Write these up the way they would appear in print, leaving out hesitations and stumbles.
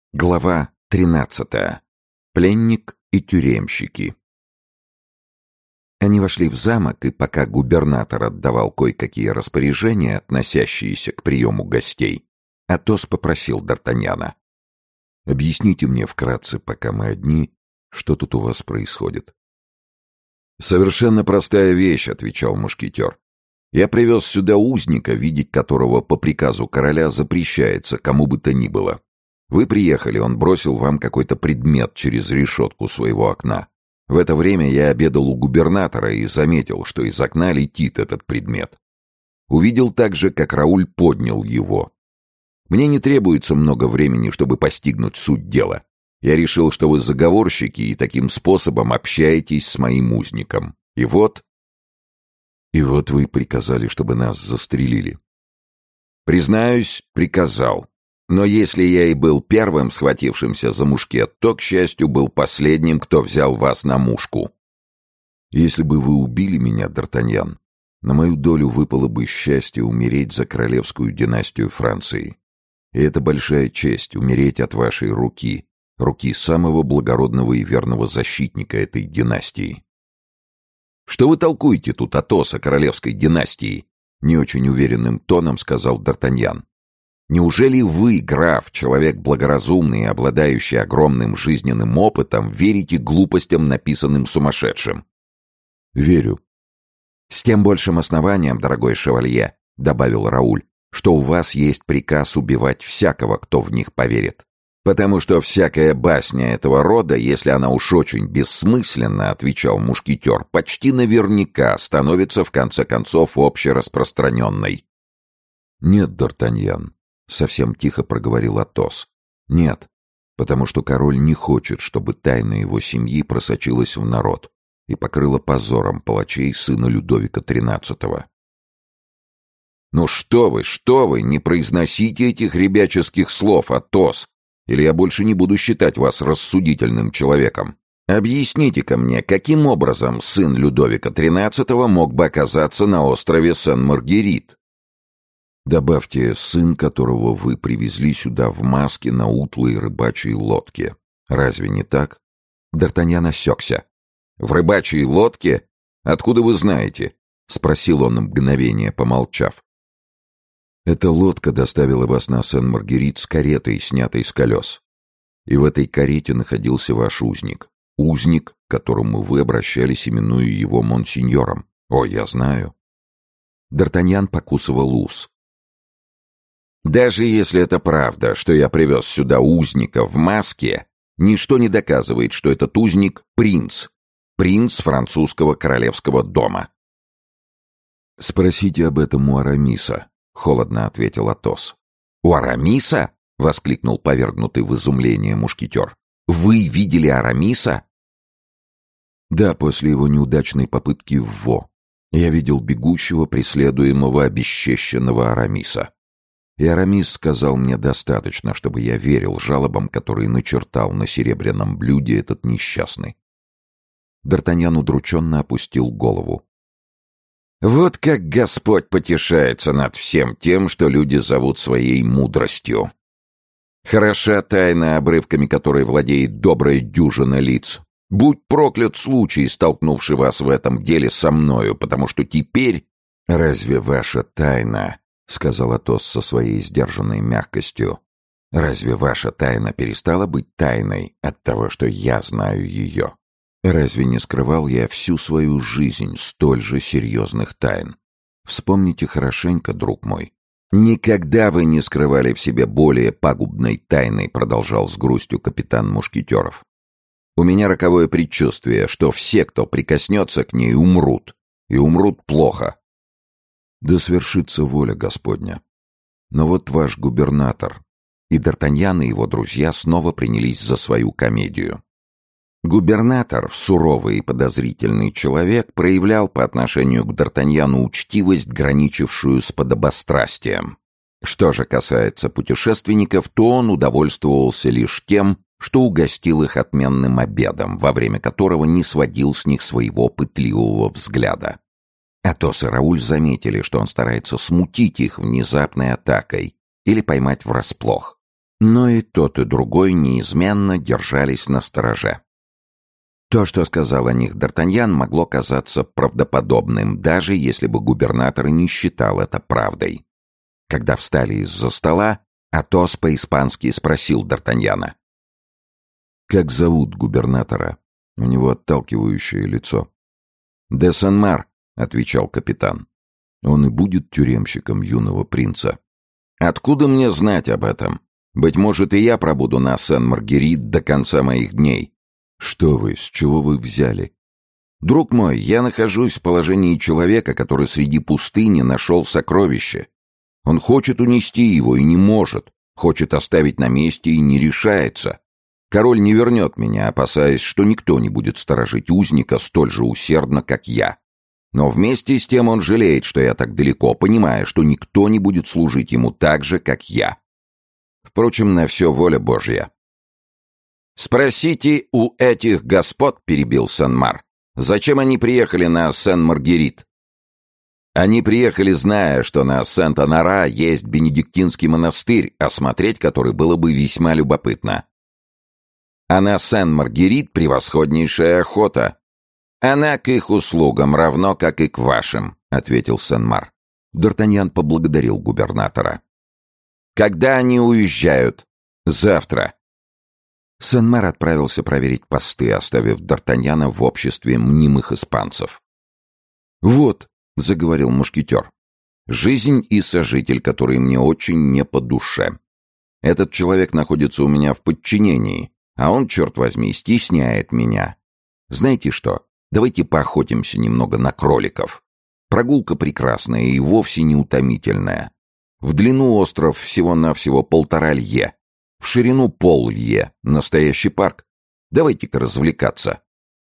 Глава 13. Пленник и тюремщики. Они вошли в замок, и пока губернатор отдавал кое-какие распоряжения, относящиеся к приему гостей, Атос попросил Д'Артаньяна: «Объясните мне вкратце, пока мы одни, что тут у вас происходит». «Совершенно простая вещь», — отвечал мушкетер. «Я привез сюда узника, видеть которого по приказу короля запрещается кому бы то ни было. Вы приехали, он бросил вам какой-то предмет через решетку своего окна. В это время я обедал у губернатора и заметил, что из окна летит этот предмет. Увидел также, как Рауль поднял его. Мне не требуется много времени, чтобы постигнуть суть дела. Я решил, что вы заговорщики и таким способом общаетесь с моим узником. И вот вы приказали, чтобы нас застрелили». «Признаюсь, приказал. Но если я и был первым схватившимся за мушкет, то, к счастью, был последним, кто взял вас на мушку». «Если бы вы убили меня, Д'Артаньян, на мою долю выпало бы счастье умереть за королевскую династию Франции. И это большая честь — умереть от вашей руки, руки самого благородного и верного защитника этой династии». «Что вы толкуете тут, Атос, о королевской династии?» — не очень уверенным тоном сказал Д'Артаньян. «Неужели вы, граф, человек благоразумный и обладающий огромным жизненным опытом, верите глупостям, написанным сумасшедшим?» «Верю». «С тем большим основанием, дорогой шевалье», — добавил Рауль, «что у вас есть приказ убивать всякого, кто в них поверит. Потому что всякая басня этого рода, если она уж очень бессмысленна, — отвечал мушкетер, — почти наверняка становится в конце концов общераспространенной». «Нет, Д'Артаньян», — совсем тихо проговорил Атос. «Нет, потому что король не хочет, чтобы тайна его семьи просочилась в народ и покрыла позором палачей сына Людовика XIII». «Ну что вы, не произносите этих ребяческих слов, Атос, или я больше не буду считать вас рассудительным человеком. Объясните-ка мне, каким образом сын Людовика XIII мог бы оказаться на острове Сен-Маргерит?» «Добавьте, сын которого вы привезли сюда в маске на утлой рыбачьей лодке. Разве не так?» Д'Артаньян осекся. «В рыбачьей лодке? Откуда вы знаете?» — спросил он на мгновение, помолчав. «Эта лодка доставила вас на Сен-Маргерит с каретой, снятой с колес. И в этой карете находился ваш узник. Узник, к которому вы обращались, именуя его монсеньором. О, я знаю». Д'Артаньян покусывал ус. «Даже если это правда, что я привез сюда узника в маске, ничто не доказывает, что этот узник — принц французского королевского дома». «Спросите об этом у Арамиса», — холодно ответил Атос. «У Арамиса?» — воскликнул повергнутый в изумление мушкетер. «Вы видели Арамиса?» «Да, после его неудачной попытки в Во. Я видел бегущего, преследуемого, обесчещенного Арамиса. И Арамис сказал мне достаточно, чтобы я верил жалобам, которые начертал на серебряном блюде этот несчастный». Д'Артаньян удрученно опустил голову. «Вот как Господь потешается над всем тем, что люди зовут своей мудростью. Хороша тайна, обрывками которой владеет добрая дюжина лиц. Будь проклят случай, столкнувший вас в этом деле со мною, потому что теперь...» «Разве ваша тайна, — сказал Атос со своей сдержанной мягкостью, — разве ваша тайна перестала быть тайной от того, что я знаю ее? Разве не скрывал я всю свою жизнь столь же серьезных тайн? Вспомните хорошенько, друг мой». «Никогда вы не скрывали в себе более пагубной тайны, — продолжал с грустью капитан Мушкетеров. — У меня роковое предчувствие, что все, кто прикоснется к ней, умрут, и умрут плохо». «Да свершится воля Господня. Но вот ваш губернатор». И Д'Артаньян и его друзья снова принялись за свою комедию. Губернатор, суровый и подозрительный человек, проявлял по отношению к Д'Артаньяну учтивость, граничившую с подобострастием. Что же касается путешественников, то он удовольствовался лишь тем, что угостил их отменным обедом, во время которого не сводил с них своего пытливого взгляда. Атос и Рауль заметили, что он старается смутить их внезапной атакой или поймать врасплох. Но и тот, и другой неизменно держались настороже. То, что сказал о них Д'Артаньян, могло казаться правдоподобным, даже если бы губернатор не считал это правдой. Когда встали из-за стола, Атос по-испански спросил Д'Артаньяна. «Как зовут губернатора? У него отталкивающее лицо». «Де Сен-Мар», — отвечал капитан. «Он и будет тюремщиком юного принца». «Откуда мне знать об этом? Быть может, и я пробуду на Сен-Маргерит до конца моих дней». «Что вы, с чего вы взяли?» «Друг мой, я нахожусь в положении человека, который среди пустыни нашел сокровище. Он хочет унести его и не может, хочет оставить на месте и не решается. Король не вернет меня, опасаясь, что никто не будет сторожить узника столь же усердно, как я. Но вместе с тем он жалеет, что я так далеко, понимая, что никто не будет служить ему так же, как я. Впрочем, на все воля Божья». «Спросите у этих господ, — перебил Сен-Мар, — зачем они приехали на Сен-Маргерит?» «Они приехали, зная, что на Сент-Онора есть бенедиктинский монастырь, осмотреть который было бы весьма любопытно. А на Сен-Маргерит превосходнейшая охота. Она к их услугам, равно как и к вашим», — ответил Сен-Мар. Д'Артаньян поблагодарил губернатора. «Когда они уезжают?» «Завтра». Сен-Мар отправился проверить посты, оставив Д'Артаньяна в обществе мнимых испанцев. «Вот», — заговорил мушкетер, — «жизнь и сожитель, который мне очень не по душе. Этот человек находится у меня в подчинении, а он, черт возьми, стесняет меня. Знаете что, давайте поохотимся немного на кроликов. Прогулка прекрасная и вовсе не утомительная. В длину остров всего-навсего 1,5 лье. В ширину 0,5 лье. Настоящий парк. Давайте-ка развлекаться».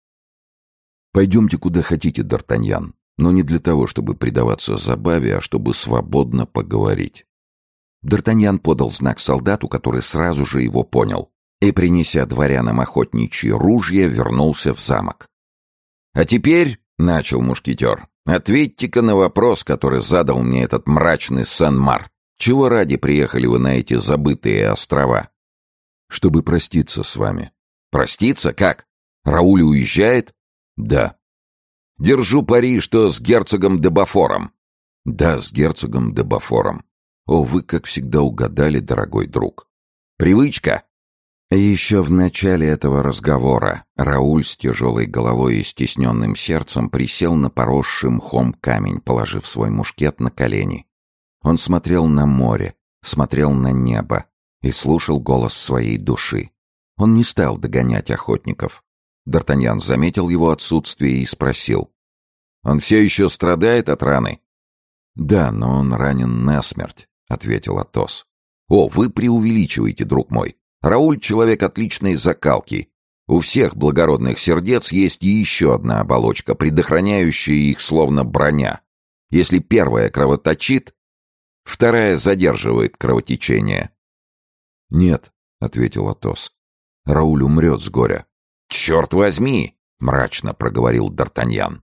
«Пойдемте куда хотите, Д'Артаньян, но не для того, чтобы предаваться забаве, а чтобы свободно поговорить». Д'Артаньян подал знак солдату, который сразу же его понял, и, принеся дворянам охотничьи ружья, вернулся в замок. «А теперь, — начал мушкетер, — ответьте-ка на вопрос, который задал мне этот мрачный Сен-Мар. Чего ради приехали вы на эти забытые острова?» «Чтобы проститься с вами». «Проститься? Как? Рауль уезжает?» «Да». «Держу пари, что с герцогом де Бафором». «Да, с герцогом де Бафором. О, вы, как всегда, угадали, дорогой друг». «Привычка?» Еще в начале этого разговора Рауль с тяжелой головой и стесненным сердцем присел на поросший мхом камень, положив свой мушкет на колени. Он смотрел на море, смотрел на небо и слушал голос своей души. Он не стал догонять охотников. Д'Артаньян заметил его отсутствие и спросил. «Он все еще страдает от раны?» «Да, но он ранен насмерть», — ответил Атос. «О, вы преувеличиваете, друг мой. Рауль — человек отличной закалки. У всех благородных сердец есть еще одна оболочка, предохраняющая их словно броня. Если первая кровоточит, вторая задерживает кровотечение». «Нет», — ответил Атос. «Рауль умрет с горя». «Черт возьми!» — мрачно проговорил Д'Артаньян.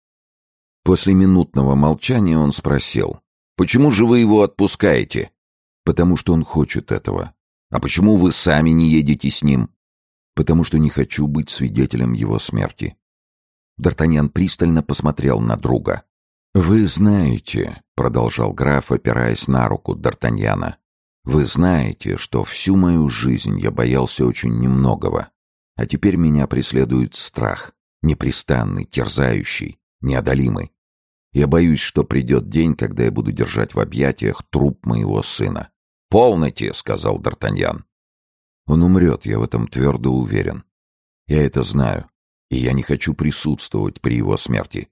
После минутного молчания он спросил. «Почему же вы его отпускаете?» «Потому что он хочет этого». «А почему вы сами не едете с ним?» «Потому что не хочу быть свидетелем его смерти». Д'Артаньян пристально посмотрел на друга. «Вы знаете», — продолжал граф, опираясь на руку Д'Артаньяна, «вы знаете, что всю мою жизнь я боялся очень немногого, а теперь меня преследует страх, непрестанный, терзающий, неодолимый. Я боюсь, что придет день, когда я буду держать в объятиях труп моего сына». «Полноте», — сказал Д'Артаньян. «Он умрет, я в этом твердо уверен. Я это знаю, и я не хочу присутствовать при его смерти».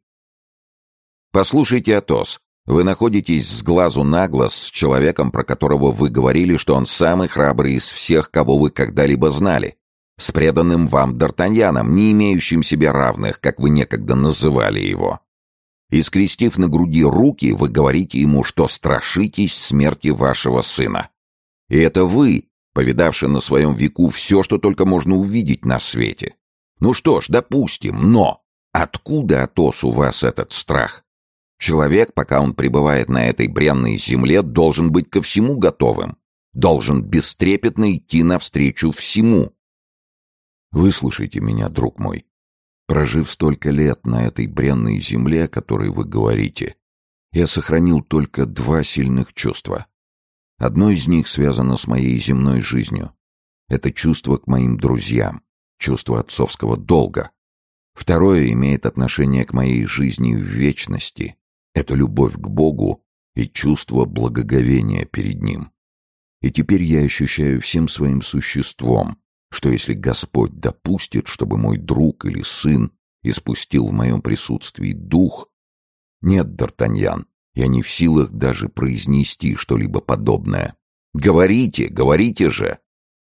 «Послушайте, Атос, вы находитесь с глазу на глаз с человеком, про которого вы говорили, что он самый храбрый из всех, кого вы когда-либо знали, с преданным вам Д'Артаньяном, не имеющим себе равных, как вы некогда называли его. И, скрестив на груди руки, вы говорите ему, что страшитесь смерти вашего сына. И это вы, повидавший на своем веку все, что только можно увидеть на свете. Ну что ж, допустим, но откуда, Атос, у вас этот страх? Человек, пока он пребывает на этой бренной земле, должен быть ко всему готовым. должен бестрепетно идти навстречу всему. Выслушайте меня, друг мой. Прожив столько лет на этой бренной земле, о которой вы говорите, я сохранил только два сильных чувства. Одно из них связано с моей земной жизнью. Это чувство к моим друзьям, чувство отцовского долга. Второе имеет отношение к моей жизни в вечности. Это любовь к Богу и чувство благоговения перед Ним. И теперь я ощущаю всем своим существом, что если Господь допустит, чтобы мой друг или сын испустил в моем присутствии дух... Нет, Д'Артаньян, я не в силах даже произнести что-либо подобное. Говорите, говорите же!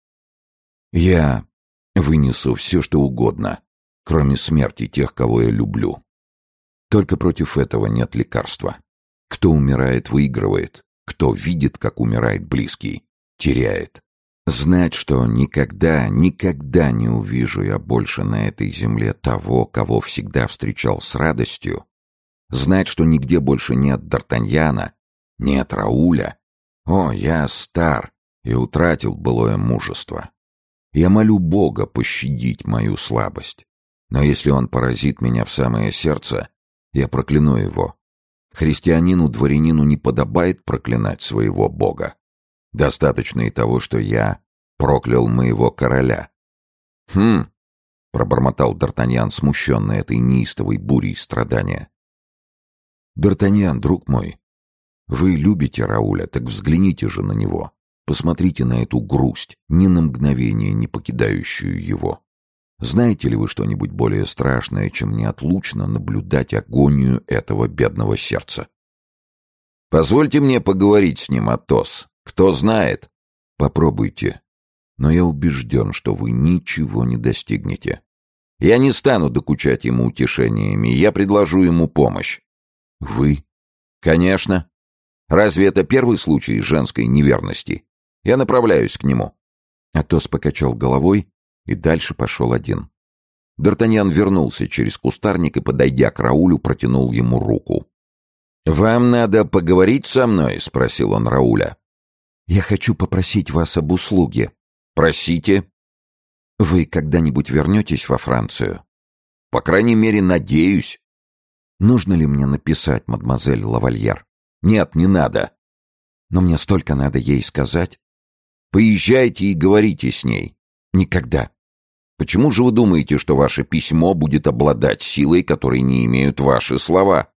Я вынесу все, что угодно, кроме смерти тех, кого я люблю. Только против этого нет лекарства. Кто умирает, выигрывает. Кто видит, как умирает близкий, теряет. Знать, что никогда, никогда не увижу я больше на этой земле того, кого всегда встречал с радостью, знать, что нигде больше нет Д'Артаньяна, нет Рауля. О, я стар и утратил былое мужество. Я молю Бога пощадить мою слабость. Но если он поразит меня в самое сердце, я прокляну его. Христианину-дворянину не подобает проклинать своего Бога. Достаточно и того, что я проклял моего короля. Пробормотал Д'Артаньян, смущенный этой неистовой бурей страдания. Д'Артаньян, друг мой, вы любите Рауля, так взгляните же на него. Посмотрите на эту грусть, ни на мгновение не покидающую его. Знаете ли вы что-нибудь более страшное, чем неотлучно наблюдать агонию этого бедного сердца? Позвольте мне поговорить с ним, Атос. Кто знает? Попробуйте. Но я убежден, что вы ничего не достигнете. Я не стану докучать ему утешениями, я предложу ему помощь. Вы? Конечно. Разве это первый случай женской неверности? Я направляюсь к нему. Атос покачал головой и дальше пошел один. Д'Артаньян вернулся через кустарник и, подойдя к Раулю, протянул ему руку. «Вам надо поговорить со мной?» — спросил он Рауля. «Я хочу попросить вас об услуге». «Просите». «Вы когда-нибудь вернетесь во Францию?» «По крайней мере, надеюсь». «Нужно ли мне написать мадемуазель Лавальер?» «Нет, не надо». «Но мне столько надо ей сказать». «Поезжайте и говорите с ней». «Никогда». «Почему же вы думаете, что ваше письмо будет обладать силой, которой не имеют ваши слова?»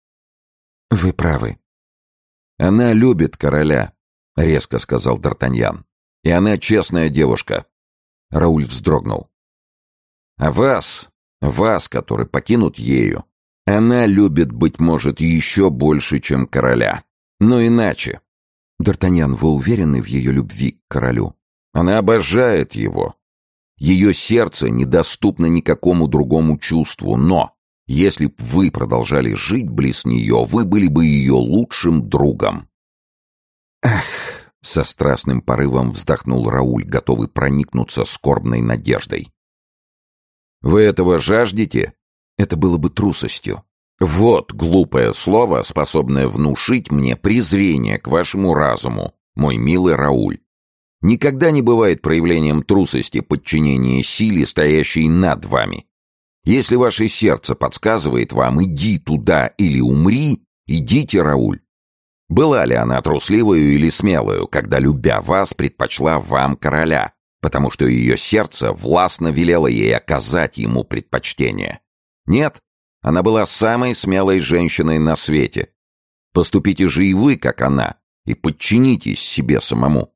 «Вы правы». «Она любит короля», — резко сказал Д'Артаньян. «И она честная девушка». Рауль вздрогнул. «А вас, который покинут ею, она любит, быть может, еще больше, чем короля. Но иначе». «Д'Артаньян, вы уверены в ее любви к королю?» «Она обожает его. Ее сердце недоступно никакому другому чувству, но если б вы продолжали жить близ нее, вы были бы ее лучшим другом». «Ах!» — со страстным порывом вздохнул Рауль, готовый проникнуться скорбной надеждой. «Вы этого жаждете? Это было бы трусостью. Вот глупое слово, способное внушить мне презрение к вашему разуму, мой милый Рауль. Никогда не бывает проявлением трусости подчинения силе, стоящей над вами. Если ваше сердце подсказывает вам «иди туда или умри», идите, Рауль. Была ли она трусливою или смелою, когда, любя вас, предпочла вам короля, потому что ее сердце властно велело ей оказать ему предпочтение? Нет, она была самой смелой женщиной на свете. Поступите же и вы, как она, и подчинитесь себе самому.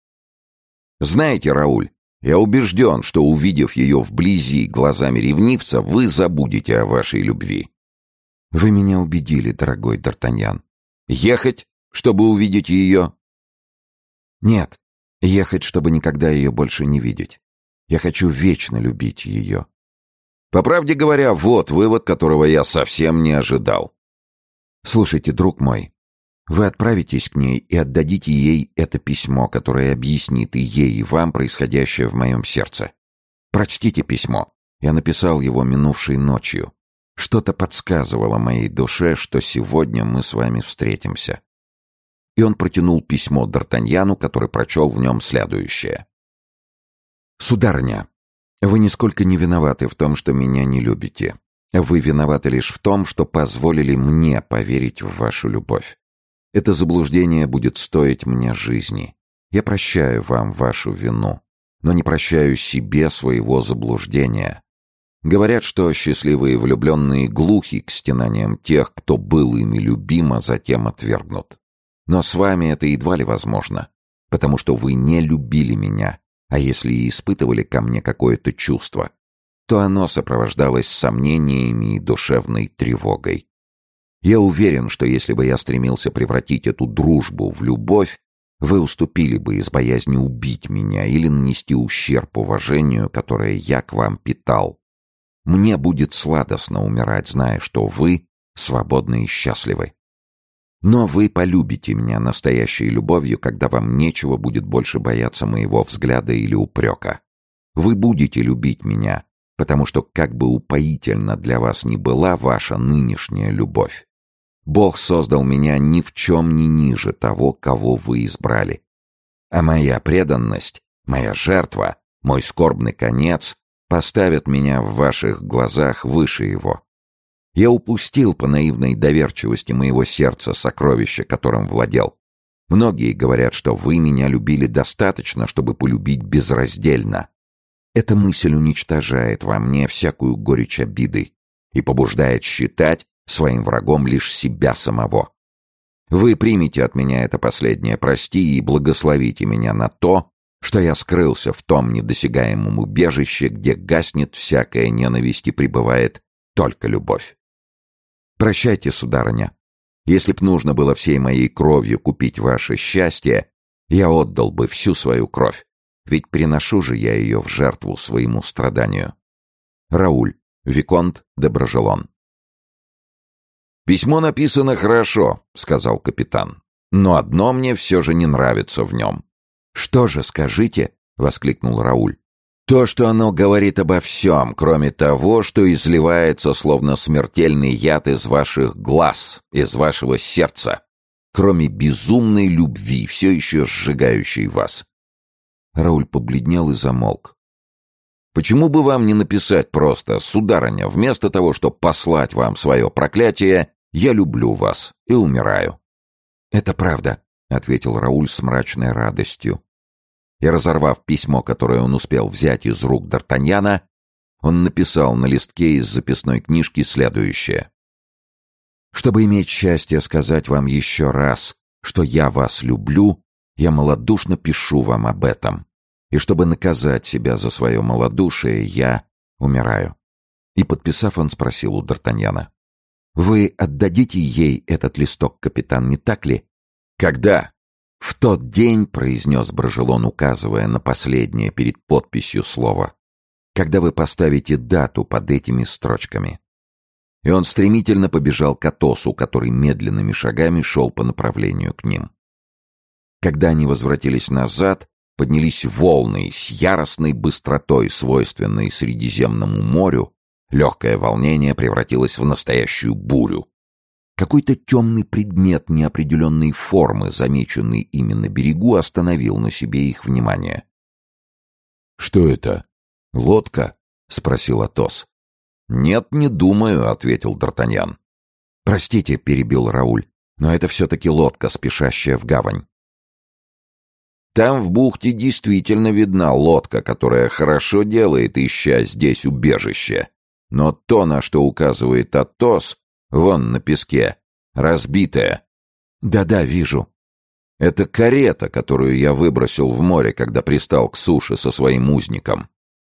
Знаете, Рауль, я убежден, что, увидев ее вблизи глазами ревнивца, вы забудете о вашей любви». «Вы меня убедили, дорогой Д'Артаньян». «Ехать, чтобы увидеть ее?» «Нет, ехать, чтобы никогда ее больше не видеть. Я хочу вечно любить ее». «По правде говоря, вот вывод, которого я совсем не ожидал». «Слушайте, друг мой, вы отправитесь к ней и отдадите ей это письмо, которое объяснит и ей, и вам происходящее в моем сердце. Прочтите письмо. Я написал его минувшей ночью. Что-то подсказывало моей душе, что сегодня мы с вами встретимся. И он протянул письмо Д'Артаньяну, который прочел в нем следующее. «Сударыня, вы нисколько не виноваты в том, что меня не любите. Вы виноваты лишь в том, что позволили мне поверить в вашу любовь. Это заблуждение будет стоить мне жизни. Я прощаю вам вашу вину, но не прощаю себе своего заблуждения. Говорят, что счастливые влюбленные глухи к стенаниям тех, кто был ими любим, а затем отвергнут. Но с вами это едва ли возможно, потому что вы не любили меня, а если и испытывали ко мне какое-то чувство, то оно сопровождалось сомнениями и душевной тревогой. Я уверен, что если бы я стремился превратить эту дружбу в любовь, вы уступили бы из боязни убить меня или нанести ущерб уважению, которое я к вам питал. Мне будет сладостно умирать, зная, что вы свободны и счастливы. Но вы полюбите меня настоящей любовью, когда вам нечего будет больше бояться моего взгляда или упрека. Вы будете любить меня, потому что, как бы упоительна для вас ни была ваша нынешняя любовь, Бог создал меня ни в чем не ниже того, кого вы избрали. А моя преданность, моя жертва, мой скорбный конец поставят меня в ваших глазах выше его. Я упустил по наивной доверчивости моего сердца сокровище, которым владел. Многие говорят, что вы меня любили достаточно, чтобы полюбить безраздельно. Эта мысль уничтожает во мне всякую горечь обиды и побуждает считать своим врагом лишь себя самого. Вы примете от меня это последнее «прости» и благословите меня на то, что я скрылся в том недосягаемом убежище, где гаснет всякая ненависть и пребывает только любовь. Прощайте, сударыня. Если б нужно было всей моей кровью купить ваше счастье, я отдал бы всю свою кровь, ведь приношу же я ее в жертву своему страданию. Рауль, Виконт де Брожелон. «Письмо написано хорошо», — сказал капитан, — «но одно мне все же не нравится в нем». «Что же, скажите?» — воскликнул Рауль. «То, что оно говорит обо всем, кроме того, что изливается словно смертельный яд из ваших глаз, из вашего сердца, кроме безумной любви, все еще сжигающей вас». Рауль побледнел и замолк. «Почему бы вам не написать просто: сударыня, вместо того, чтобы послать вам свое проклятие, я люблю вас и умираю?» «Это правда», — ответил Рауль с мрачной радостью. И, разорвав письмо, которое он успел взять из рук Д'Артаньяна, он написал на листке из записной книжки следующее. «Чтобы иметь счастье сказать вам еще раз, что я вас люблю, я малодушно пишу вам об этом. И чтобы наказать себя за свое малодушие, я умираю». И, подписав, он спросил у Д'Артаньяна: «Вы отдадите ей этот листок, капитан, не так ли?» «Когда?» «В тот день», — произнес Брожелон, указывая на последнее перед подписью слово, «когда вы поставите дату под этими строчками». И он стремительно побежал к Атосу, который медленными шагами шел по направлению к ним. Когда они возвратились назад, поднялись волны с яростной быстротой, свойственной Средиземному морю. Легкое волнение превратилось в настоящую бурю. Какой-то темный предмет неопределенной формы, замеченный ими на берегу, остановил на себе их внимание. «Что это? Лодка?» — спросил Атос. «Нет, не думаю», — ответил Д'Артаньян. «Простите», — перебил Рауль, — «но это все-таки лодка, спешащая в гавань». «Там в бухте действительно видна лодка, которая хорошо делает, ища здесь убежище. Но то, на что указывает Атос, вон на песке, разбитая». «Да-да, вижу». «Это карета, которую я выбросил в море, когда пристал к суше со своим узником».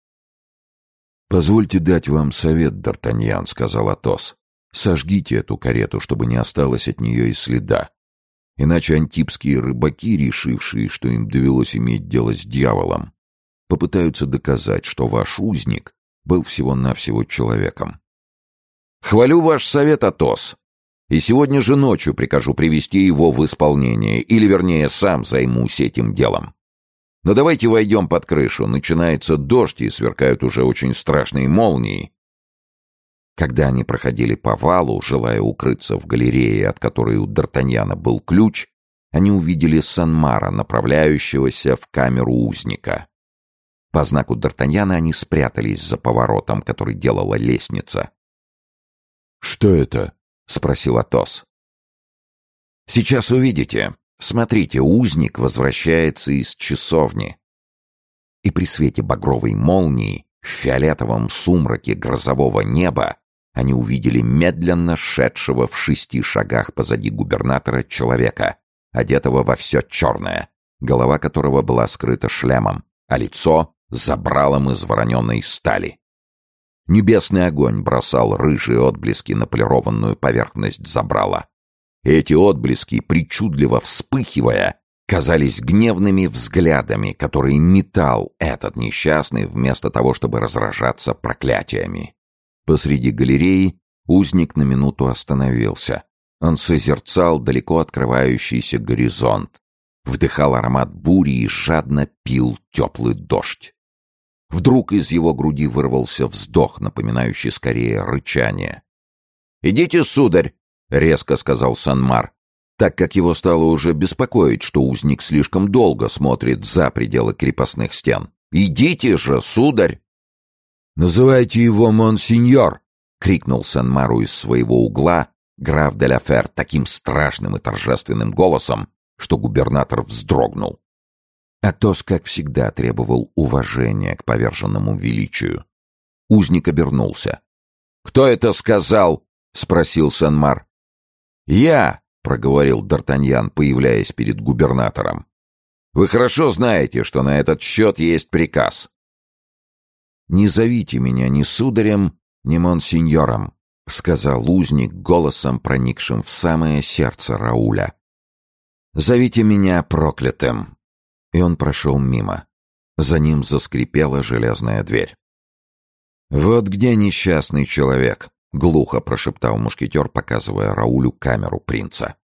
«Позвольте дать вам совет, Д'Артаньян», — сказал Атос. «Сожгите эту карету, чтобы не осталось от нее и следа. Иначе антибские рыбаки, решившие, что им довелось иметь дело с дьяволом, попытаются доказать, что ваш узник был всего-навсего человеком». «Хвалю ваш совет, Атос, и сегодня же ночью прикажу привести его в исполнение, или, вернее, сам займусь этим делом. Но давайте войдем под крышу, начинается дождь и сверкают уже очень страшные молнии». Когда они проходили по валу, желая укрыться в галерее, от которой у Д'Артаньяна был ключ, они увидели Санмара, направляющегося в камеру узника. По знаку Д'Артаньяна они спрятались за поворотом, который делала лестница. «Что это?» — спросил Атос. «Сейчас увидите. Смотрите, узник возвращается из часовни». И при свете багровой молнии, в фиолетовом сумраке грозового неба, они увидели медленно шедшего в 6 шагах позади губернатора человека, одетого во все черное, голова которого была скрыта шлемом, а лицо — забралом из вороненой стали. Небесный огонь бросал рыжие отблески на полированную поверхность забрала. Эти отблески, причудливо вспыхивая, казались гневными взглядами, которые метал этот несчастный вместо того, чтобы разражаться проклятиями. Посреди галереи узник на минуту остановился. Он созерцал далеко открывающийся горизонт, вдыхал аромат бури и жадно пил теплый дождь. Вдруг из его груди вырвался вздох, напоминающий скорее рычание. «Идите, сударь!» — резко сказал Санмар, так как его стало уже беспокоить, что узник слишком долго смотрит за пределы крепостных стен. «Идите же, сударь!» «Называйте его монсеньор!» — крикнул Санмару из своего угла граф де ла Фер таким страшным и торжественным голосом, что губернатор вздрогнул. Атос, как всегда, требовал уважения к поверженному величию. Узник обернулся. «Кто это сказал?» — спросил Санмар. «Я!» — проговорил Д'Артаньян, появляясь перед губернатором. «Вы хорошо знаете, что на этот счет есть приказ». «Не зовите меня ни сударем, ни монсеньором», — сказал узник голосом, проникшим в самое сердце Рауля. «Зовите меня проклятым». И он прошел мимо. За ним заскрипела железная дверь. «Вот где несчастный человек», — глухо прошептал мушкетер, показывая Раулю камеру принца.